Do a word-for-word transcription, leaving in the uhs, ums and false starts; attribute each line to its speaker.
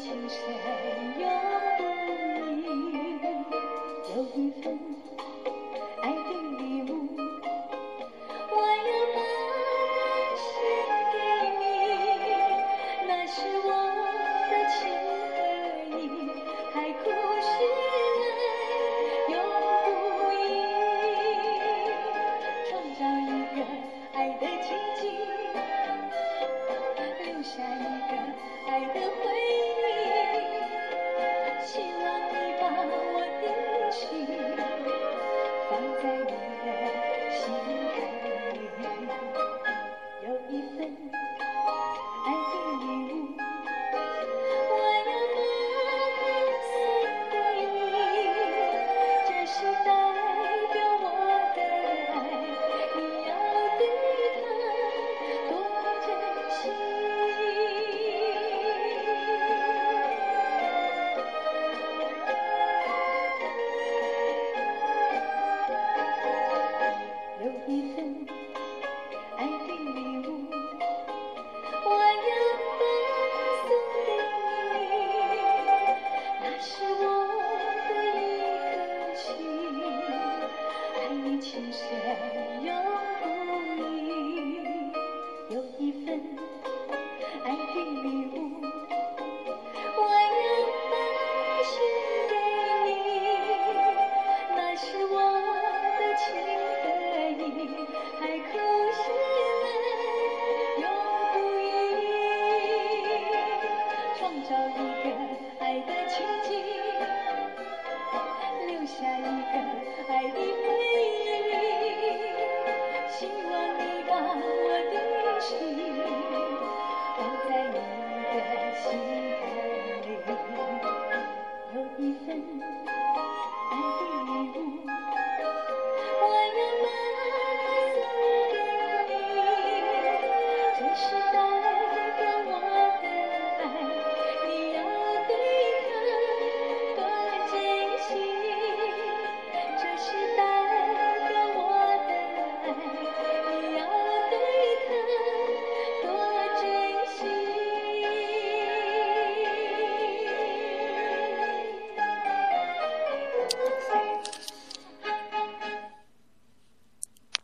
Speaker 1: 情深永不移，有一份爱的礼物，我要把它献给你，那是我的情和义，海枯石烂永不移，创造一个爱的奇迹，留下一个爱的回忆，希望你把我的心放在你的心坎里，有一份爱的礼物，我要把它送给你，这是代表我的爱，你要对它多珍惜。有一份爱的礼物，我要把它送给你，那是我的一颗心，爱你情深永不移。有一份爱的礼物，我要把它献给你，那是我的情和义，海枯石烂永不移，创造一个爱的奇迹，留下一个爱的回忆，希望你把我的心